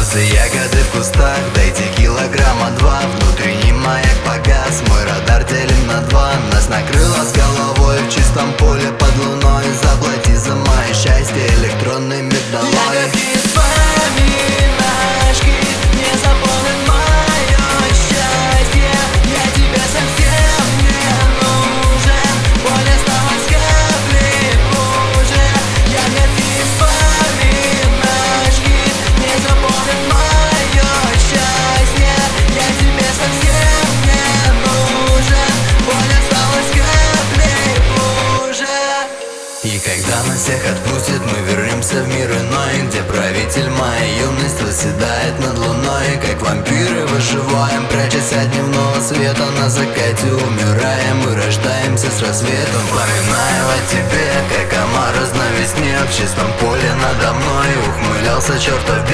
Солнце, ягоды в кустах, дайте килограмма два. Внутренний маяк погас, мой радар делим на два. Нас накрыло с головой в чистом поле под луной. Заплати за мое счастье электронный мир долой. Ягодки вспоминашки не заполнят мое счастье. Я тебе совсем не нужен, боль осталась каплей хуже. Ягодки вспоминашки не заполнят мое счастье. Я тебе совсем не нужен, боль осталась каплей хуже. И когда нас всех отпустит, мы вернемся в мир иной, где правитель моей юность восседает над луной. Как вампиры выживаем, прячась от дневного света. На закате умираем и рождаемся с рассветом. Вспоминаю о тебе, как омар на весне. В чистом поле надо мной ухмылялся чертов